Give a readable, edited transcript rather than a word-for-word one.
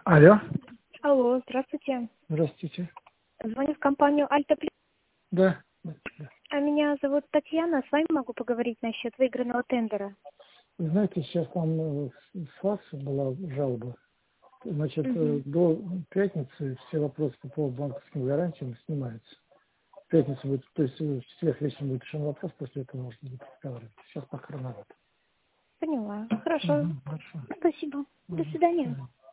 Алло. Алло, здравствуйте. Здравствуйте. Звоню в компанию Альта Плюс. Да. А меня зовут Татьяна. С вами могу поговорить насчет выигранного тендера. Вы знаете, сейчас там с вас была жалоба. Значит, Мгм. до пятницы все вопросы по поводу банковским гарантиям снимаются. В пятницу будет, то есть в четверг вечером будет решен вопрос, после этого можно будет разговаривать. Сейчас пока рановато. Поняла. Хорошо. Хорошо. Спасибо. До свидания.